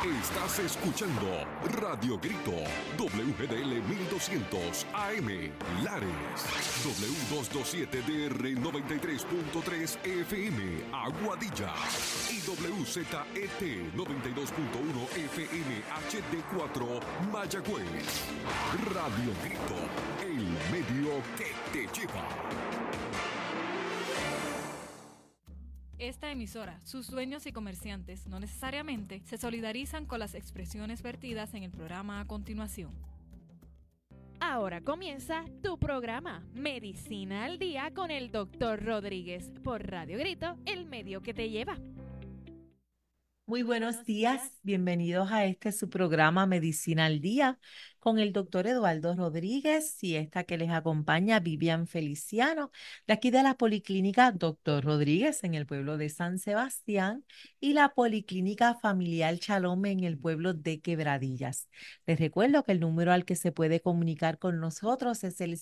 Estás escuchando Radio Grito, WGDL 1200 AM, Lares, W227DR 93.3 FM, Aguadilla, y WZET 92.1 FM HD4, Mayagüez. Radio Grito, el medio que te lleva. Esta emisora, sus dueños y comerciantes no necesariamente se solidarizan con las expresiones vertidas en el programa a continuación. Ahora comienza tu programa Medicina al Día con el Dr. Rodríguez por Radio Grito, el medio que te lleva. Muy buenos días, bienvenidos a su programa Medicina al Día con el doctor Eduardo Rodríguez y esta que les acompaña Vivian Feliciano, de aquí de la Policlínica Doctor Rodríguez en el pueblo de San Sebastián y la Policlínica Familiar Chalome en el pueblo de Quebradillas. Les recuerdo que el número al que se puede comunicar con nosotros es el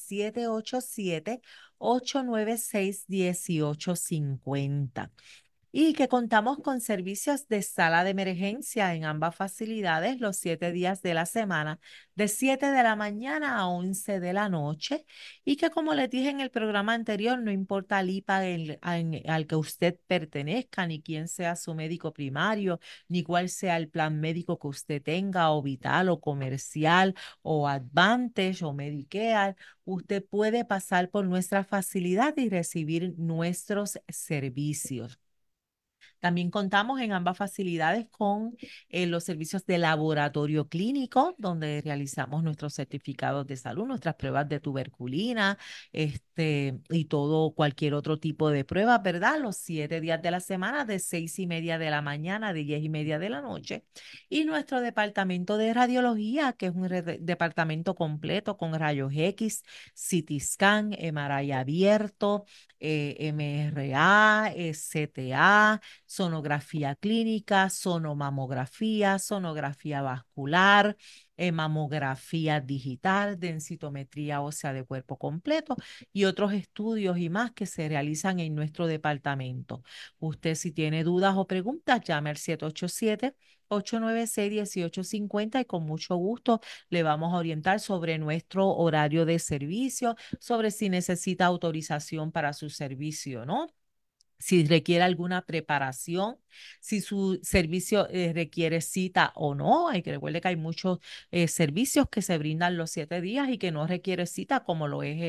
787-896-1850. Y que contamos con servicios de sala de emergencia en ambas facilidades los 7 días de la semana, de 7 de la mañana a 11 de la noche. Y que como les dije en el programa anterior, no importa el IPA al que usted pertenezca, ni quién sea su médico primario, ni cuál sea el plan médico que usted tenga, o vital, o comercial, o Advantage, o Medicare, usted puede pasar por nuestra facilidad y recibir nuestros servicios. También contamos en ambas facilidades con los servicios de laboratorio clínico, donde realizamos nuestros certificados de salud, nuestras pruebas de tuberculina, y todo, cualquier otro tipo de prueba, ¿verdad? Los 7 días de la semana, de 6:30 de la mañana a 10:30 de la noche. Y nuestro departamento de radiología, que es un departamento completo con rayos X, CT scan, MRI abierto, MRA, CTA, sonografía clínica, sonomamografía, sonografía vascular, mamografía digital, densitometría ósea de cuerpo completo y otros estudios y más que se realizan en nuestro departamento. Usted, si tiene dudas o preguntas, llame al 787-896-1850 y con mucho gusto le vamos a orientar sobre nuestro horario de servicio, sobre si necesita autorización para su servicio, ¿no? Si requiere alguna preparación, si su servicio requiere cita o no. Hay que recuerde que hay muchos servicios que se brindan los 7 días y que no requiere cita, como lo es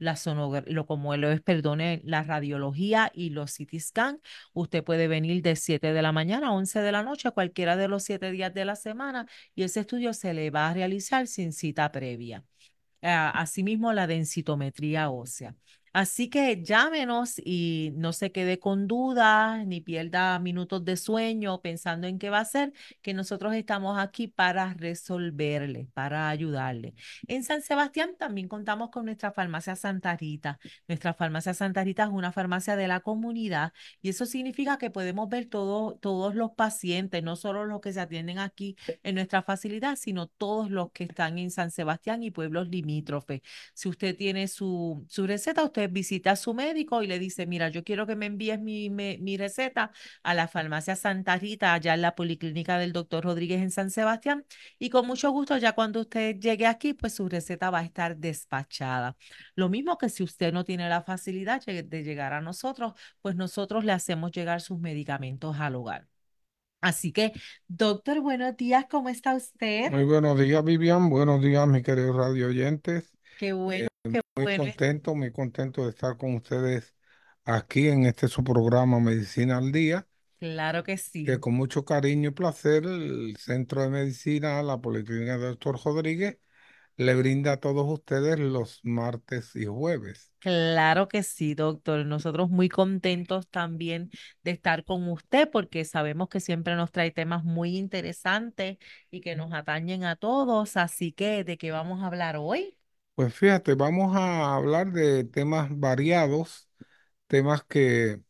perdone, la radiología y los CT scan. Usted puede venir de 7 de la mañana a 11 de la noche, cualquiera de los 7 días de la semana, y ese estudio se le va a realizar sin cita previa. Asimismo, la densitometría ósea. Así que llámenos y no se quede con dudas ni pierda minutos de sueño pensando en qué va a hacer, que nosotros estamos aquí para resolverle, para ayudarle. En San Sebastián también contamos con nuestra farmacia Santa Rita. Nuestra farmacia Santa Rita es una farmacia de la comunidad y eso significa que podemos ver todos los pacientes, no solo los que se atienden aquí en nuestra facilidad, sino todos los que están en San Sebastián y pueblos limítrofes. Si usted tiene su receta, usted visita a su médico y le dice, mira, yo quiero que me envíes mi receta a la farmacia Santa Rita, allá en la policlínica del doctor Rodríguez en San Sebastián, y con mucho gusto, ya cuando usted llegue aquí, pues su receta va a estar despachada. Lo mismo que si usted no tiene la facilidad de llegar a nosotros, pues nosotros le hacemos llegar sus medicamentos al hogar. Así que, doctor, buenos días, ¿cómo está usted? Muy buenos días, Vivian. Buenos días, mis queridos radio oyentes. Qué bueno, qué Muy bueno. contento, muy contento de estar con ustedes aquí en su programa Medicina al Día, Claro que que sí. con mucho cariño y placer el Centro de Medicina, la Policlínica del Doctor Rodríguez, le brinda a todos ustedes los martes y jueves. Claro que sí, doctor. Nosotros muy contentos también de estar con usted porque sabemos que siempre nos trae temas muy interesantes y que nos atañen a todos. Así que, ¿de qué vamos a hablar hoy? Pues fíjate, vamos a hablar de temas variados, temas que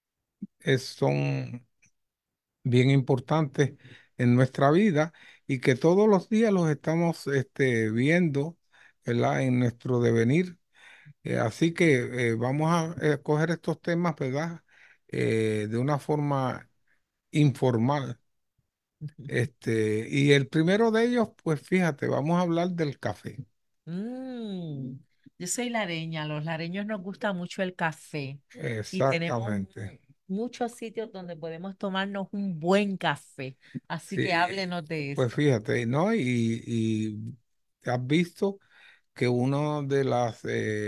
son bien importantes en nuestra vida y que todos los días los estamos viendo, ¿verdad? En nuestro devenir. Así que vamos a coger estos temas, ¿verdad? De una forma informal Y el primero de ellos, pues fíjate, vamos a hablar del café. Mm, yo soy lareña, los lareños nos gusta mucho el café y tenemos Exactamente. muchos sitios donde podemos tomarnos un buen café. Así que Sí, háblenos de pues eso. fíjate, ¿no? Y has visto que una de las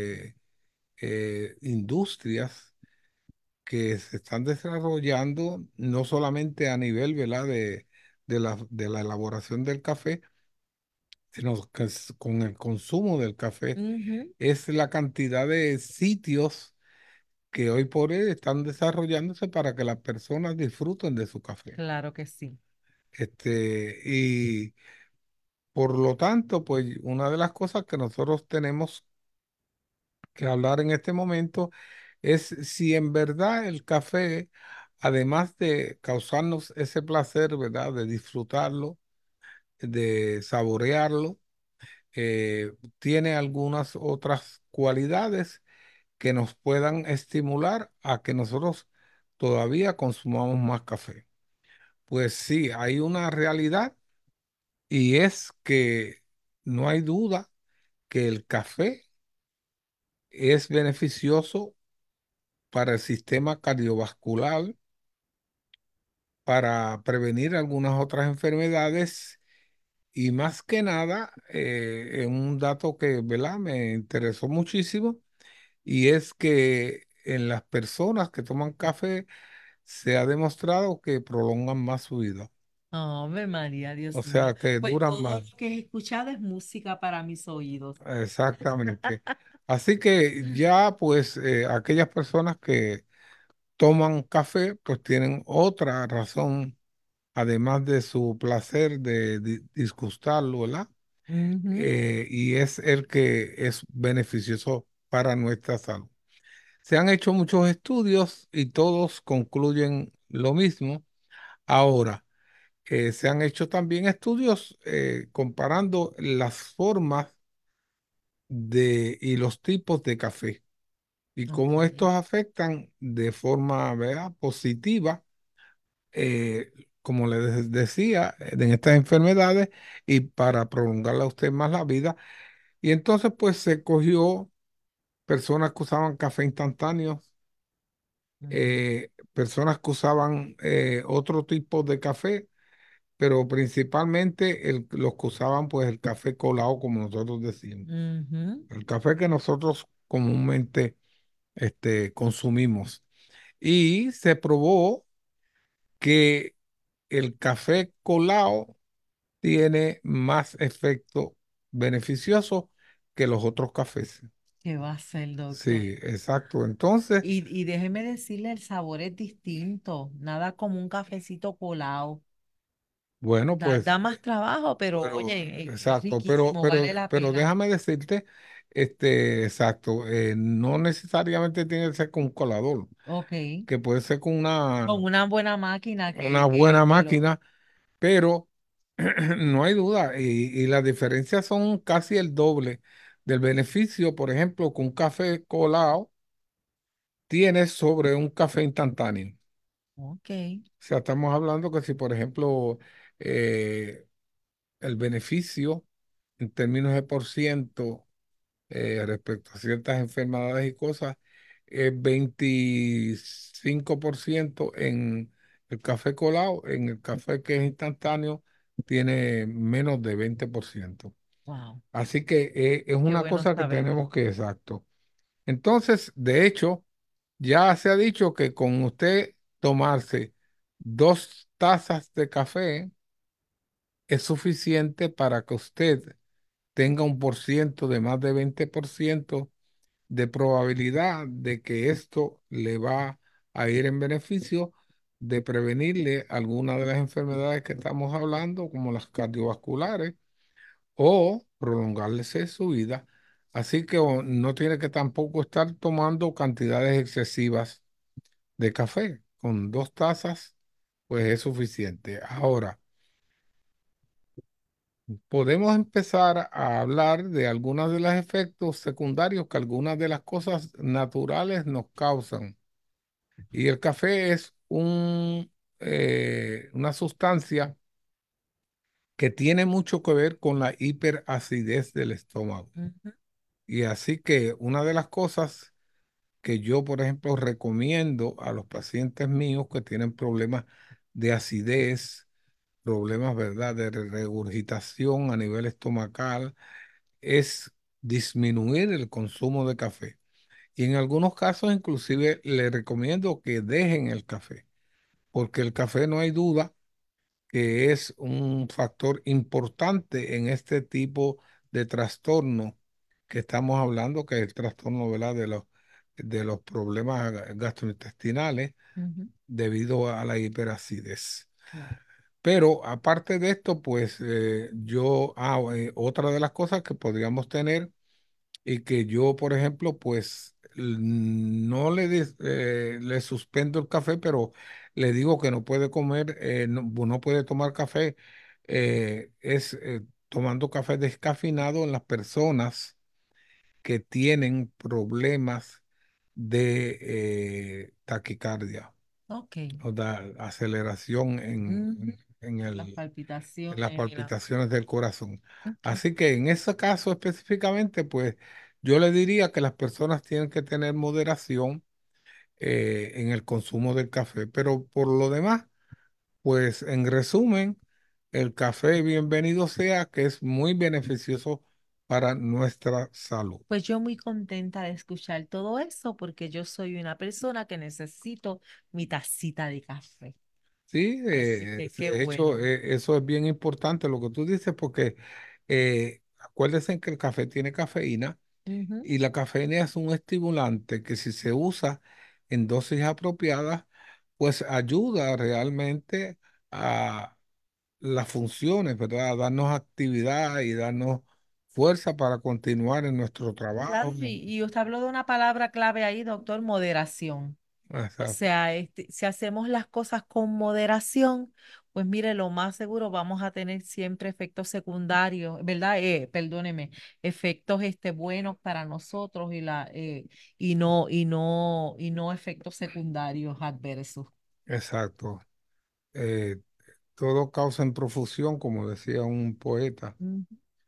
industrias que se están desarrollando, no solamente a nivel, ¿verdad? De la elaboración del café, sino que con el consumo del café, Ujú, es la cantidad de sitios que hoy por hoy están desarrollándose para que las personas disfruten de su café. claro que sí. Y por lo tanto, pues una de las cosas que nosotros tenemos que hablar en este momento es si en verdad el café, además de causarnos ese placer, ¿verdad? De disfrutarlo, de saborearlo, tiene algunas otras cualidades que nos puedan estimular a que nosotros todavía consumamos más café. Pues sí, hay una realidad y es que no hay duda que el café es beneficioso para el sistema cardiovascular, para prevenir algunas otras enfermedades y más que nada, un dato que, ¿verdad? Me interesó muchísimo y es que en las personas que toman café se ha demostrado que prolongan más su vida, Ave María, o Dios mío. sea, que Pues duran todo más. lo que he escuchado es música para mis oídos. Exactamente. Así que ya, pues, aquellas personas que toman café, pues tienen otra razón, además de su placer de disgustarlo, ¿verdad? Ujú. Y es el que es beneficioso para nuestra salud. Se han hecho muchos estudios y todos concluyen lo mismo. Ahora, se han hecho también estudios comparando las formas y los tipos de café y Ok. cómo estos afectan de forma, ¿verdad? Positiva, eh, como les decía, en estas enfermedades y para prolongarle a usted más la vida. Y entonces, pues se cogió personas que usaban café instantáneo, Ujú. personas que usaban otro tipo de café, pero principalmente los que usaban, pues el café colado, como nosotros decimos. Ujú. El café que nosotros comúnmente consumimos. Y se probó que el café colado tiene más efecto beneficioso que los otros cafés. ¿Qué va a ser, doctor? Sí, exacto. Entonces, Y déjeme decirle, el sabor es distinto. Nada como un cafecito colado. bueno, Da pues, más trabajo, pero pero, oye, es exacto, riquísimo, vale la pero pena. déjame decirte, exacto, no necesariamente tiene que ser con un colador, Ok. que puede ser con Con una buena máquina una buena que lo... máquina, pero no hay duda, y las diferencias son casi el doble del beneficio, por ejemplo, que un café colado tiene sobre un café instantáneo. Ok. O sea, estamos hablando que si, por ejemplo, eh, el beneficio en términos de por ciento respecto a ciertas enfermedades y cosas es 25% en el café colado, en el café que es instantáneo tiene menos de 20%. Wow. Así que es Qué una bueno cosa que saberlo. tenemos que, exacto. Entonces, de hecho, ya se ha dicho que con usted tomarse 2 tazas de café es suficiente para que usted tenga un por ciento de más de 20% de probabilidad de que esto le va a ir en beneficio de prevenirle alguna de las enfermedades que estamos hablando, como las cardiovasculares, o prolongarse su vida. Así que no tiene que tampoco estar tomando cantidades excesivas de café. Con 2 tazas, pues es suficiente. Ahora, podemos empezar a hablar de algunos de los efectos secundarios que algunas de las cosas naturales nos causan. Y el café es una sustancia que tiene mucho que ver con la hiperacidez del estómago. Ujú. Y así que una de las cosas que yo, por ejemplo, recomiendo a los pacientes míos que tienen problemas de acidez, problemas, ¿verdad?, de regurgitación a nivel estomacal, es disminuir el consumo de café. Y en algunos casos, inclusive, le recomiendo que dejen el café, porque el café no hay duda que es un factor importante en este tipo de trastorno que estamos hablando, que es el trastorno, ¿verdad?, de los problemas gastrointestinales Ujú. debido a la hiperacidez. Claro. Pero aparte de esto, pues otra de las cosas que podríamos tener y que yo, por ejemplo, pues no le suspendo el café, pero le digo que no puede comer, no puede tomar café, es tomando café descafeinado en las personas que tienen problemas de taquicardia Ok. o de aceleración Ujú. Las en las palpitaciones y la... palpitaciones del corazón. Ok. Así que en ese caso específicamente, pues yo le diría que las personas tienen que tener moderación en el consumo del café, pero por lo demás, pues en resumen, el café, bienvenido sea, que es muy beneficioso para nuestra salud. Pues yo muy contenta de escuchar todo eso porque yo soy una persona que necesito mi tacita de café. Sí, Así que qué de hecho, bueno. eso es bien importante lo que tú dices, porque acuérdense que el café tiene cafeína. Ujú. Y la cafeína es un estimulante que si se usa en dosis apropiadas, pues ayuda realmente a las funciones, ¿verdad? A darnos actividad y darnos fuerza para continuar en nuestro Claro, trabajo. y usted habló de una palabra clave ahí, doctor, moderación. O Exacto, sea, si hacemos las cosas con moderación, pues mire, lo más seguro vamos a tener siempre efectos secundarios, ¿verdad? Perdóneme, efectos buenos para nosotros y no efectos secundarios adversos. exacto. Eh, todo causa en profusión, como decía un poeta, Ujú.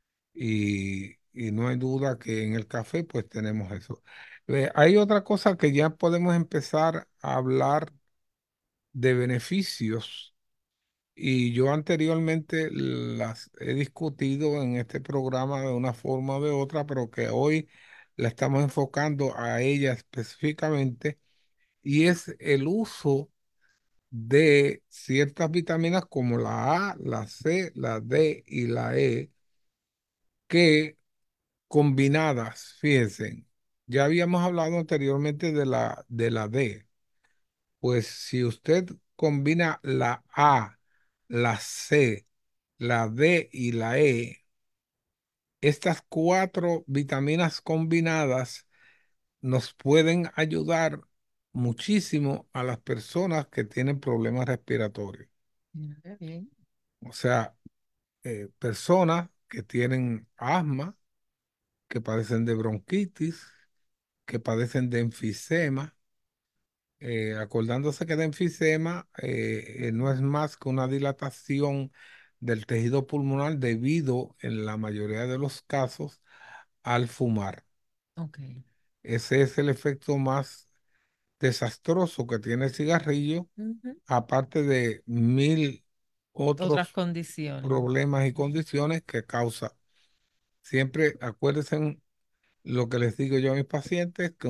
y no hay duda que en el café pues tenemos eso. Hay otra cosa que ya podemos empezar a hablar de beneficios y yo anteriormente las he discutido en este programa de una forma o de otra, pero que hoy la estamos enfocando a ella específicamente y es el uso de ciertas vitaminas como la A, la C, la D y la E que combinadas, fíjense, ya habíamos hablado anteriormente de la D. Pues si usted combina la A, la C, la D y la E, estas cuatro vitaminas combinadas nos pueden ayudar muchísimo a las personas que tienen problemas respiratorios. Mira qué bien. O sea, personas que tienen asma, que padecen de bronquitis, que padecen de enfisema. Acordándose que el enfisema no es más que una dilatación del tejido pulmonar debido, en la mayoría de los casos, al fumar. Ok. Ese es el efecto más desastroso que tiene el cigarrillo, Ujú. aparte de mil Otras otros condiciones. problemas y condiciones que causa. Siempre acuérdense en lo que les digo yo a mis pacientes, que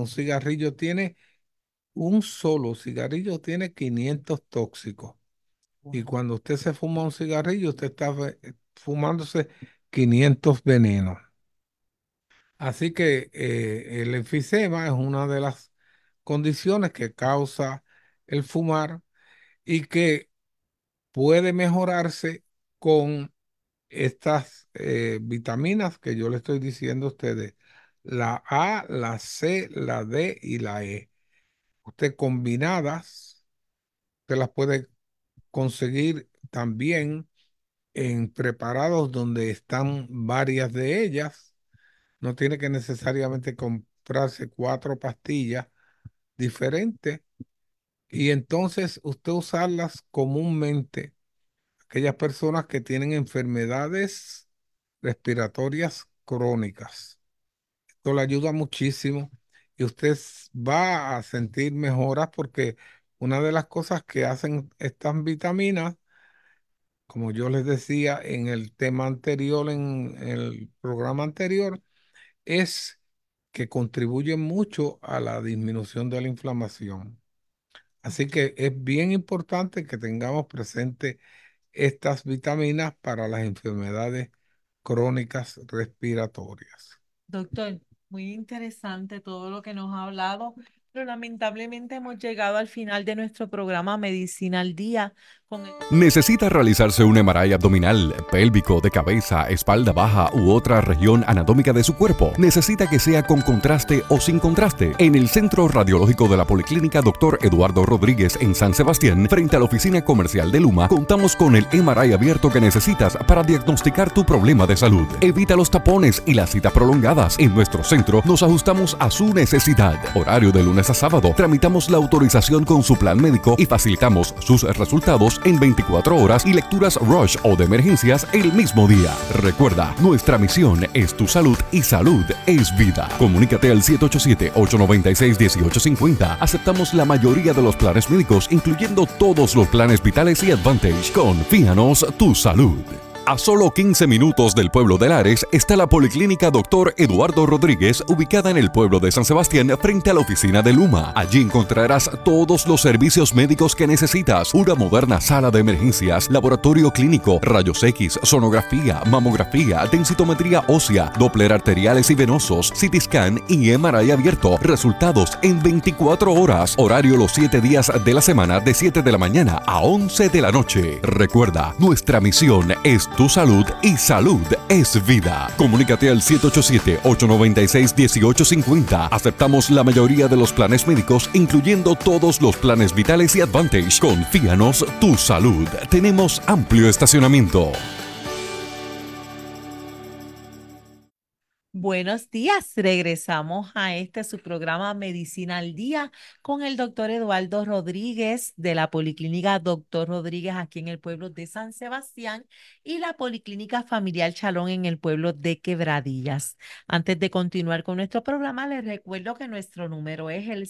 un solo cigarrillo tiene 500 tóxicos. Y Wow. cuando usted se fuma un cigarrillo, usted está fumándose 500 venenos. Así que el enfisema es una de las condiciones que causa el fumar y que puede mejorarse con estas vitaminas que yo le estoy diciendo a ustedes. La A, la C, la D y la E. Usted combinadas, usted las puede conseguir también en preparados donde están varias de ellas. No tiene que necesariamente comprarse cuatro pastillas diferentes y entonces usted usarlas comúnmente, aquellas personas que tienen enfermedades respiratorias crónicas. Esto le ayuda muchísimo y usted va a sentir mejoras porque una de las cosas que hacen estas vitaminas, como yo les decía en el tema anterior, en el programa anterior, es que contribuyen mucho a la disminución de la inflamación. Así que es bien importante que tengamos presente estas vitaminas para las enfermedades crónicas respiratorias. Doctor, muy interesante todo lo que nos ha hablado, pero lamentablemente hemos llegado al final de nuestro programa Medicina al Día con el... ¿Necesita realizarse un MRI abdominal, pélvico, de cabeza, espalda baja u otra región anatómica de su cuerpo? ¿Necesita que sea con contraste o sin contraste? En el Centro Radiológico de la Policlínica Dr. Eduardo Rodríguez en San Sebastián, frente a la oficina comercial de Luma, contamos con el MRI abierto que necesitas para diagnosticar tu problema de salud. Evita los tapones y las citas prolongadas. En nuestro centro nos ajustamos a su necesidad. Horario de lunes a sábado. Tramitamos la autorización con su plan médico y facilitamos sus resultados en 24 horas y lecturas rush o de emergencias el mismo día. Recuerda, nuestra misión es tu salud y salud es vida. Comunícate al 787-896-1850. Aceptamos la mayoría de los planes médicos, incluyendo todos los planes vitales y Advantage. Confíanos tu salud. A solo 15 minutos del pueblo de Lares está la Policlínica Dr. Eduardo Rodríguez, ubicada en el pueblo de San Sebastián, frente a la oficina de Luma. Allí encontrarás todos los servicios médicos que necesitas: una moderna sala de emergencias, laboratorio clínico, rayos X, sonografía, mamografía, densitometría ósea, Doppler arteriales y venosos, CT scan y MRI abierto. Resultados en 24 horas. Horario los 7 días de la semana, de 7 de la mañana a 11 de la noche. Recuerda, nuestra misión es tu salud y salud es vida. Comunícate al 787-896-1850. Aceptamos la mayoría de los planes médicos, incluyendo todos los planes vitales y Advantage. Confíanos tu salud. Tenemos amplio estacionamiento. Buenos días, regresamos a su programa Medicina al Día con el doctor Eduardo Rodríguez de la Policlínica Doctor Rodríguez aquí en el pueblo de San Sebastián y la Policlínica Familiar Chalón en el pueblo de Quebradillas. Antes de continuar con nuestro programa, les recuerdo que nuestro número es el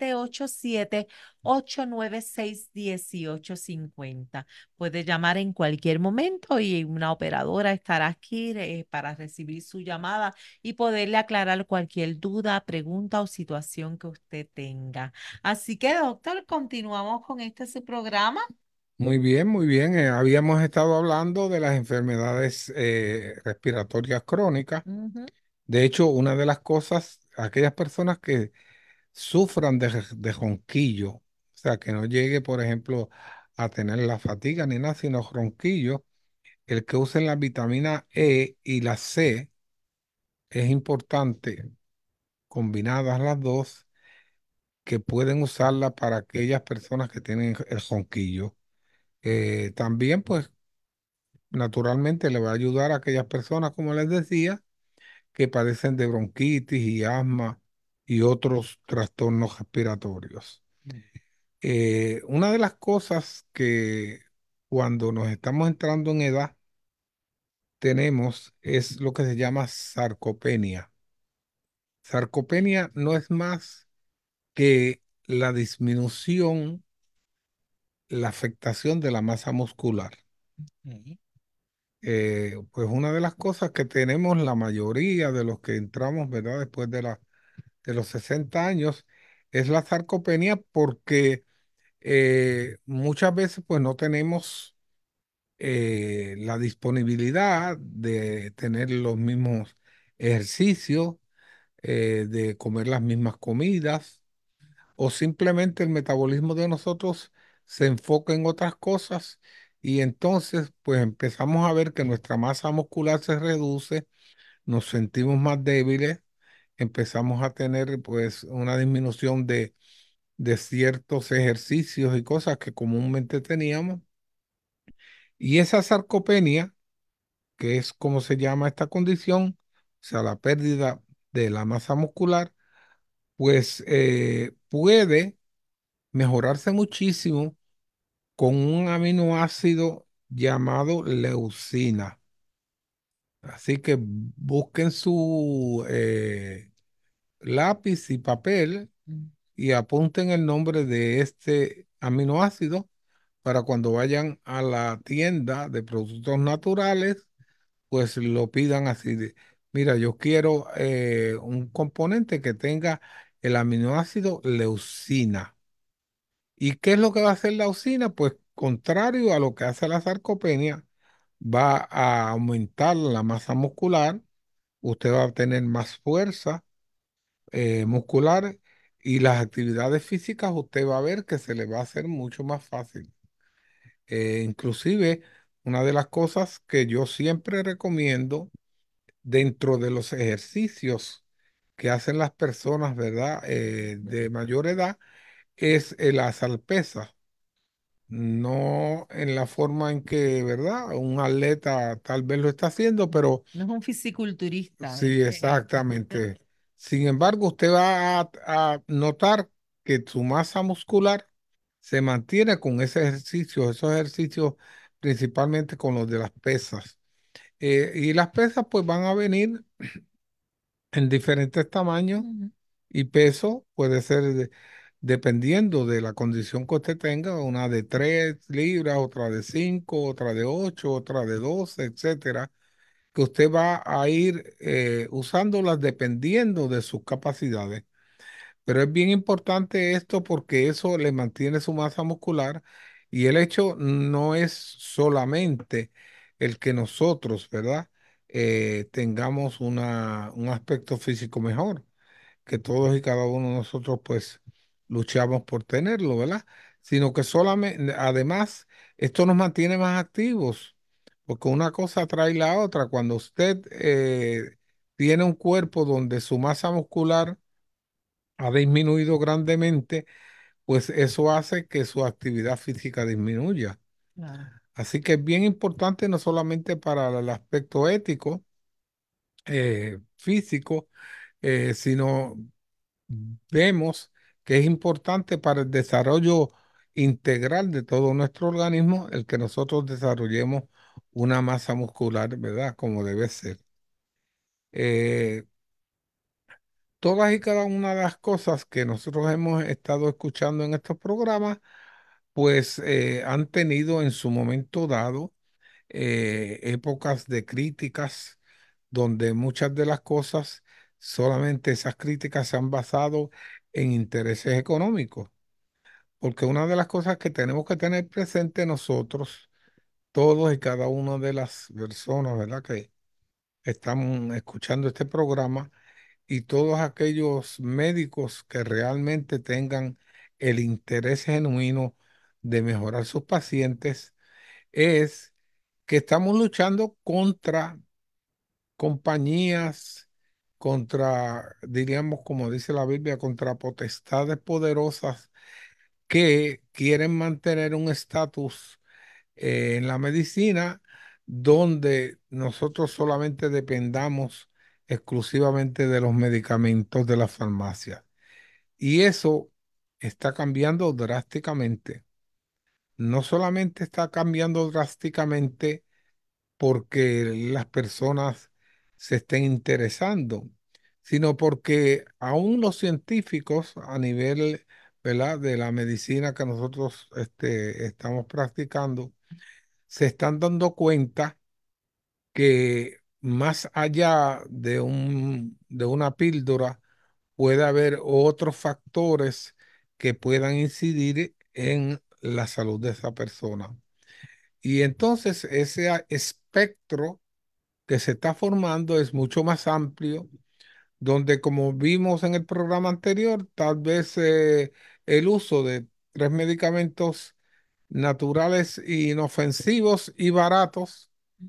787-896-1850. Puede llamar en cualquier momento y una operadora estará aquí para recibir su llamada y poderle aclarar cualquier duda, pregunta o situación que usted tenga. Así que, doctor, continuamos con su programa. Muy bien, muy bien. Habíamos estado hablando de las enfermedades respiratorias crónicas. Ujú. De hecho, una de las cosas, aquellas personas que sufran de ronquillo, o sea, que no llegue, por ejemplo, a tener la fatiga ni nada, sino ronquillo, el que usen la vitamina E y la C es importante, combinadas las dos, que pueden usarla para aquellas personas que tienen el ronquillo. También, pues, naturalmente le va a ayudar a aquellas personas, como les decía, que padecen de bronquitis y asma y otros trastornos respiratorios. Una de las cosas que cuando nos estamos entrando en edad tenemos es lo que se llama sarcopenia. Sarcopenia no es más que la disminución, la afectación de la masa muscular. Ok. Pues una de las cosas que tenemos la mayoría de los que entramos, ¿verdad? Después de los 60 años, es la sarcopenia porque muchas veces pues no tenemos la disponibilidad de tener los mismos ejercicios, de comer las mismas comidas, o simplemente el metabolismo de nosotros se enfoca en otras cosas y entonces pues empezamos a ver que nuestra masa muscular se reduce, nos sentimos más débiles, empezamos a tener pues una disminución de ciertos ejercicios y cosas que comúnmente teníamos. Y esa sarcopenia, que es como se llama esta condición, o sea, la pérdida de la masa muscular, pues puede mejorarse muchísimo con un aminoácido llamado leucina. Así que busquen su lápiz y papel Mm. y apunten el nombre de este aminoácido para cuando vayan a la tienda de productos naturales, pues lo pidan así de, mira, yo quiero un componente que tenga el aminoácido leucina. ¿Y qué es lo que va a hacer la leucina? Pues contrario a lo que hace la sarcopenia, va a aumentar la masa muscular, usted va a tener más fuerza muscular y las actividades físicas usted va a ver que se le va a hacer mucho más fácil. Inclusive, una de las cosas que yo siempre recomiendo dentro de los ejercicios que hacen las personas, ¿verdad? De mayor edad, es el alzar pesas. No en la forma en que, ¿verdad? Un atleta tal vez lo está haciendo, pero No es un fisiculturista, sí, exactamente. Sin embargo, usted va a notar que su masa muscular se mantiene con ese ejercicio, esos ejercicios principalmente con los de las pesas. Y las pesas pues van a venir en diferentes tamaños Ujú. y peso, puede ser dependiendo de la condición que usted tenga, una de 3 libras, otra de 5, otra de 8, otra de 12, etcétera, que usted va a ir usándolas dependiendo de sus capacidades. Pero es bien importante esto porque eso le mantiene su masa muscular y el hecho no es solamente el que nosotros, ¿verdad? Tengamos un aspecto físico mejor, que todos y cada uno de nosotros pues luchamos por tenerlo, ¿verdad? Sino que solamente, además, esto nos mantiene más activos, porque una cosa trae la otra. Cuando usted tiene un cuerpo donde su masa muscular ha disminuido grandemente, pues eso hace que su actividad física disminuya. Claro. Así que es bien importante no solamente para el aspecto ético, físico, sino vemos que es importante para el desarrollo integral de todo nuestro organismo el que nosotros desarrollemos una masa muscular, ¿verdad? Como debe ser. Eh, Todas y cada una de las cosas que nosotros hemos estado escuchando en estos programas, pues han tenido en su momento dado épocas de críticas donde muchas de las cosas, solamente esas críticas se han basado en intereses económicos. Porque una de las cosas que tenemos que tener presente nosotros, todos y cada una de las personas, ¿verdad? Que están escuchando este programa y todos aquellos médicos que realmente tengan el interés genuino de mejorar sus pacientes, es que estamos luchando contra compañías, contra, diríamos, como dice la Biblia, contra potestades poderosas que quieren mantener un estatus en la medicina donde nosotros solamente dependamos exclusivamente de los medicamentos de la farmacia. Y eso está cambiando drásticamente. No solamente está cambiando drásticamente porque las personas se estén interesando, sino porque aún los científicos a nivel, ¿verdad? De la medicina que nosotros estamos practicando, se están dando cuenta que más allá de una píldora puede haber otros factores que puedan incidir en la salud de esa persona. Y entonces ese espectro que se está formando es mucho más amplio, donde como vimos en el programa anterior, tal vez el uso de 3 medicamentos naturales, inofensivos y baratos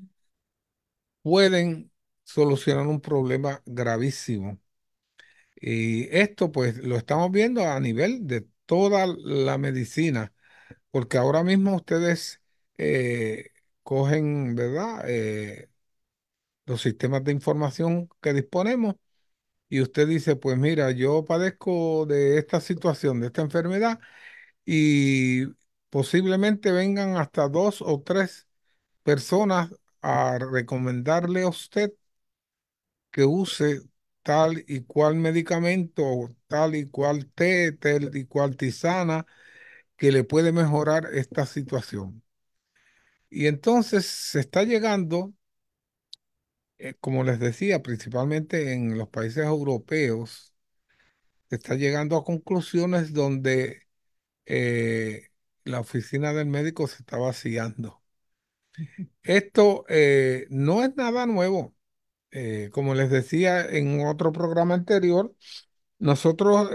pueden solucionar un problema gravísimo. Y esto pues lo estamos viendo a nivel de toda la medicina, porque ahora mismo ustedes cogen, ¿verdad? Los sistemas de información que disponemos y usted dice, pues mira, yo padezco de esta situación, de esta enfermedad y posiblemente vengan hasta 2 o 3 personas a recomendarle a usted que use tal y cual medicamento, tal y cual té, tal y cual tisana que le puede mejorar esta situación. Y entonces se está llegando, como les decía, principalmente en los países europeos, se está llegando a conclusiones donde eh, la oficina del médico se está vaciando. Esto no es nada nuevo. Como les decía en otro programa anterior, nosotros,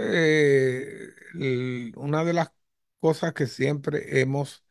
una de las cosas que siempre hemos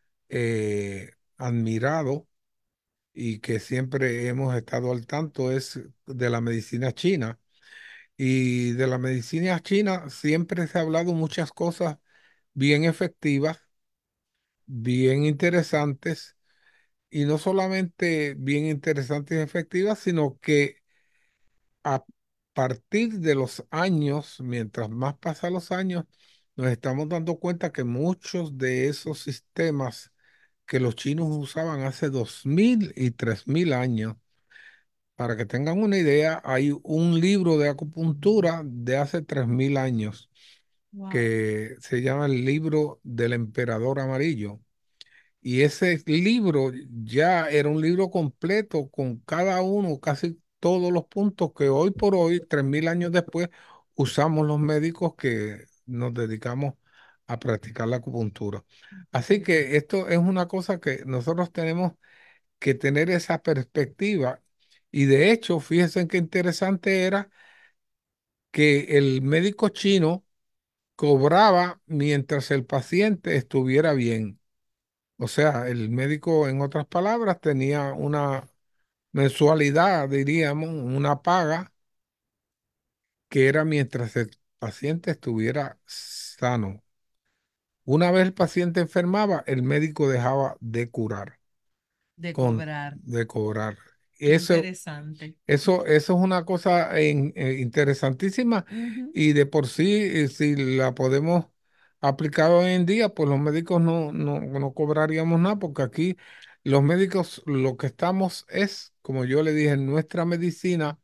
admirado y que siempre hemos estado al tanto es de la medicina china. Y de la medicina china siempre se ha hablado muchas cosas bien efectivas, bien interesantes, y no solamente bien interesantes y efectivas, sino que a partir de los años, mientras más pasan los años, nos estamos dando cuenta que muchos de esos sistemas que los chinos usaban hace 2000 y 3000 años, para que tengan una idea, hay un libro de acupuntura de hace 3000 años Wow. que se llama el libro del emperador amarillo. Y ese libro ya era un libro completo con cada uno, casi todos los puntos que hoy por hoy, 3000 años después, usamos los médicos que nos dedicamos a practicar la acupuntura. Así que esto es una cosa que nosotros tenemos que tener esa perspectiva. Y de hecho, fíjense qué interesante era que el médico chino cobraba mientras el paciente estuviera bien. O sea, el médico, en otras palabras, tenía una mensualidad, diríamos, una paga, que era mientras el paciente estuviera sano. Una vez el paciente enfermaba, el médico dejaba de curar, De cobrar. de cobrar. Qué Eso, interesante. eso es una cosa interesantísima, Ujú. y de por sí, si la podemos aplicar hoy en día, pues los médicos no cobraríamos nada, porque aquí los médicos lo que estamos es, como yo le dije, en nuestra medicina,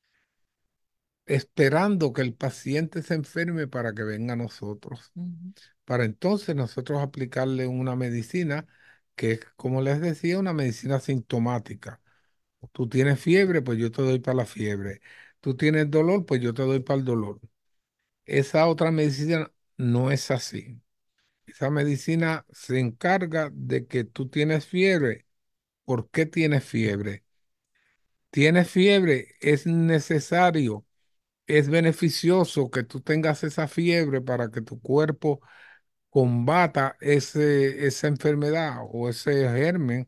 esperando que el paciente se enferme para que venga a nosotros, Ujú. para entonces nosotros aplicarle una medicina que es, como les decía, una medicina sintomática. Tú tienes fiebre, pues yo te doy para la fiebre. Tú tienes dolor, pues yo te doy para el dolor. Esa otra medicina no es así. Esa medicina se encarga de que tú tienes fiebre. ¿Por qué tienes fiebre? Tienes fiebre, es necesario, es beneficioso que tú tengas esa fiebre para que tu cuerpo combata esa enfermedad o ese germen.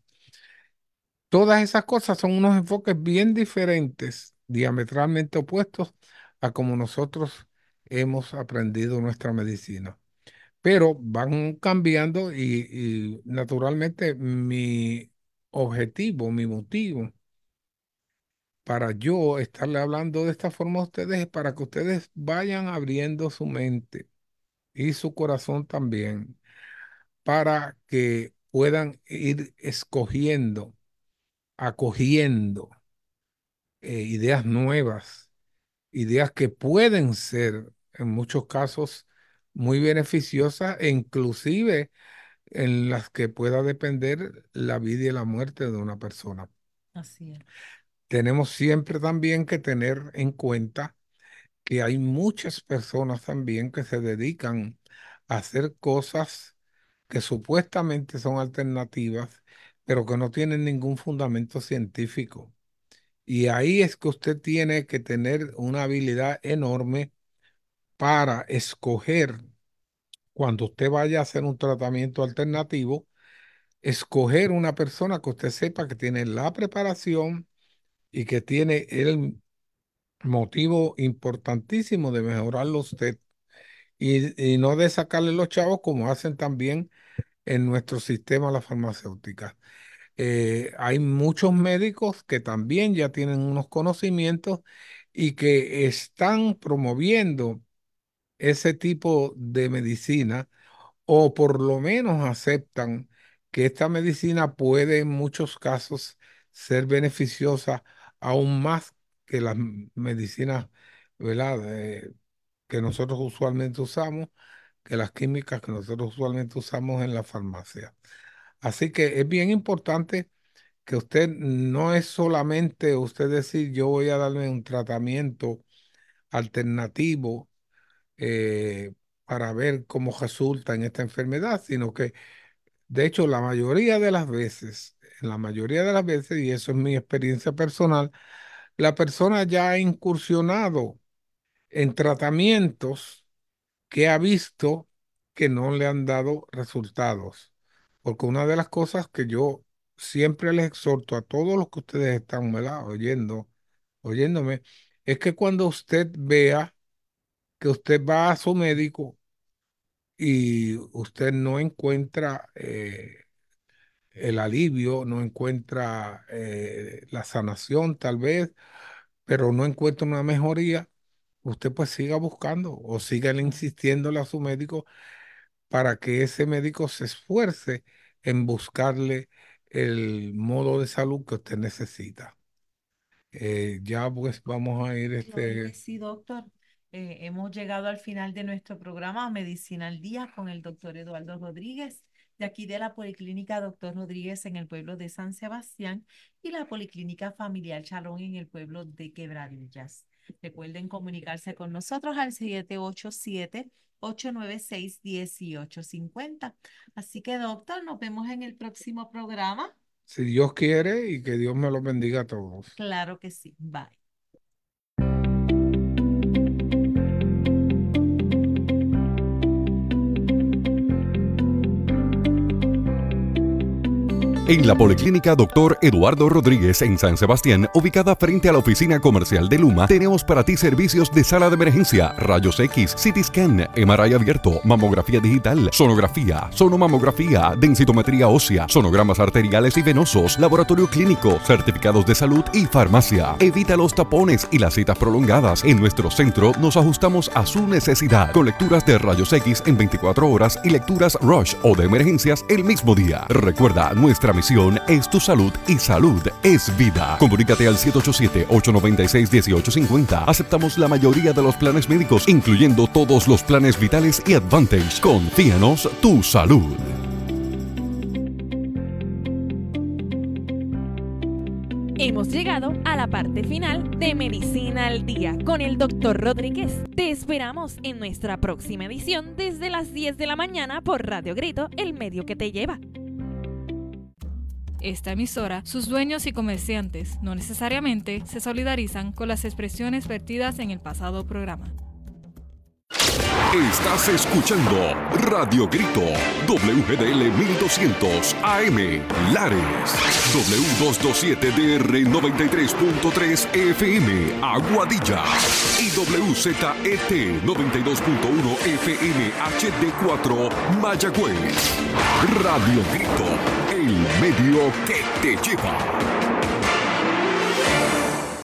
Todas esas cosas son unos enfoques bien diferentes, diametralmente opuestos a como nosotros hemos aprendido nuestra medicina. Pero van cambiando, y naturalmente mi objetivo, mi motivo para yo estarle hablando de esta forma a ustedes es para que ustedes vayan abriendo su mente y su corazón también, para que puedan ir escogiendo, acogiendo ideas nuevas, ideas que pueden ser en muchos casos muy beneficiosas, e inclusive en las que pueda depender la vida y la muerte de una persona. Así es. Tenemos siempre también que tener en cuenta que hay muchas personas también que se dedican a hacer cosas que supuestamente son alternativas, pero que no tienen ningún fundamento científico. Y ahí es que usted tiene que tener una habilidad enorme para escoger, cuando usted vaya a hacer un tratamiento alternativo, escoger una persona que usted sepa que tiene la preparación y que tiene el motivo importantísimo de mejorarlo usted, y no de sacarle los chavos como hacen también en nuestro sistema la farmacéutica. Hay muchos médicos que también ya tienen unos conocimientos y que están promoviendo ese tipo de medicina, o por lo menos aceptan que esta medicina puede en muchos casos ser beneficiosa aún más que las medicinas, ¿verdad? Que nosotros usualmente usamos, que las químicas que nosotros usualmente usamos en la farmacia. Así que es bien importante que usted no es solamente usted decir yo voy a darme un tratamiento alternativo para ver cómo resulta en esta enfermedad, sino que de hecho la mayoría de las veces, en la mayoría de las veces, y eso es mi experiencia personal, la persona ya ha incursionado en tratamientos que ha visto que no le han dado resultados. Porque una de las cosas que yo siempre les exhorto a todos los que ustedes están, ¿verdad?, oyéndome, es que cuando usted vea que usted va a su médico y usted no encuentra el alivio, no encuentra la sanación tal vez, pero no encuentra una mejoría, usted pues siga buscando o siga insistiéndole a su médico para que ese médico se esfuerce en buscarle el modo de salud que usted necesita. Ya pues vamos a ir Claro que sí, doctor. Hemos llegado al final de nuestro programa Medicina al Día con el doctor Eduardo Rodríguez, de aquí de la Policlínica Doctor Rodríguez en el pueblo de San Sebastián y la Policlínica Familiar Chalón en el pueblo de Quebradillas. Recuerden comunicarse con nosotros al 787-896-1850. Así que, doctor, nos vemos en el próximo programa. Si Dios quiere, y que Dios me los bendiga a todos. Claro que sí. Bye. En la Policlínica Dr. Eduardo Rodríguez en San Sebastián, ubicada frente a la oficina comercial de Luma, tenemos para ti servicios de sala de emergencia, rayos X, CT scan, MRI abierto, mamografía digital, sonografía, sonomamografía, densitometría ósea, sonogramas arteriales y venosos, laboratorio clínico, certificados de salud y farmacia. Evita los tapones y las citas prolongadas. En nuestro centro nos ajustamos a su necesidad, con lecturas de rayos X en 24 horas y lecturas Rush o de emergencias el mismo día. Recuerda, nuestra misión es tu salud y salud es vida. Comunícate al 787-896-1850. Aceptamos la mayoría de los planes médicos, incluyendo todos los planes vitales y Advantage. Confíanos tu salud. Hemos llegado a la parte final de Medicina al Día con el Dr. Rodríguez. Te esperamos en nuestra próxima edición desde las 10 de la mañana por Radio Grito, el medio que te lleva. Esta emisora, sus dueños y comerciantes no necesariamente se solidarizan con las expresiones vertidas en el pasado programa. Estás escuchando Radio Grito, WGDL 1200 AM, Lares, W227DR 93.3 FM, Aguadilla, y WZET 92.1 FM HD4, Mayagüez. Radio Grito, el medio que te lleva.